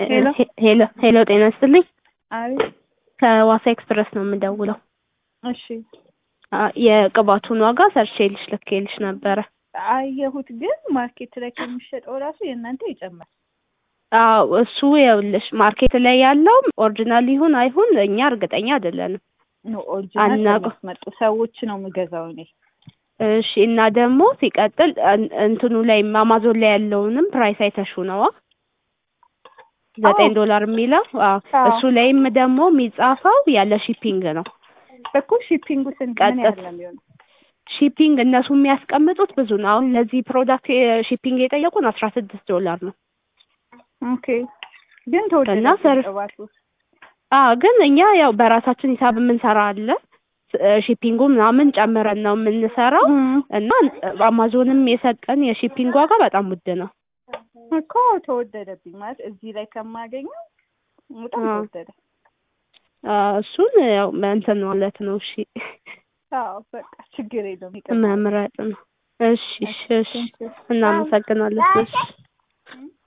ሄሎ ሄሎ ጤና ይስጥልኝ። አቤት። ከዋሳ ኤክስፕረስ ነው የምደውለው። እሺ የቅባቱን ዋጋ ሰርቼልሽ ልኬልሽ ነበረ። አየሁት፣ ግን ማርኬት ላይ ከሚሸጠው ራሱ የእናንተ ይጨምራል። አዎ እሱ ይኸውልሽ ማርኬት ላይ ያለው ኦሪጂናል ይሁን አይሁን እኛ እርግጠኛ አይደለንም። ነው ኦሪጂናል አናውቅም። ከሚያስመጡ ሰዎች ነው የምገዛው እኔ። እሺ እና ደግሞ ሲቀጥል እንትኑ ላይ አማዞን ላይ ያለውንም ፕራይስ አይተሹ ነው $9 የሚለው እሱ ላይም ደግሞ የሚጻፈው ያለ ሺፒንግ ነው እኮ። ሺፒንጉ ስንት ምን ያህል ነው የሚሆነው? ሺፒንግ እነሱ የሚያስቀምጡት ብዙ ነው። አሁን ለዚህ ፕሮዳክት ሺፒንግ የጠየቁን $16 ነው። ኦኬ ግን ተወደደ ቅባቱ። ግን እኛ ያው በራሳችን ሂሳብ የምንሰራ አለ። ሺፒንጉ ምናምን ጨምረን ነው የምንሰራው እና አማዞንም የሰጠን የሺፒንግ ዋጋ በጣም ውድ ነው እኮ። ተወደደብኝ ማለት እዚህ ላይ ከማገኘው በጣም ተወደደ። እሱን ያው እንትን ማለት ነው። እሺ በቃ ችግር የለውም፣ መምረጥ ነው። እሺ እናመሰግናለን። እሺ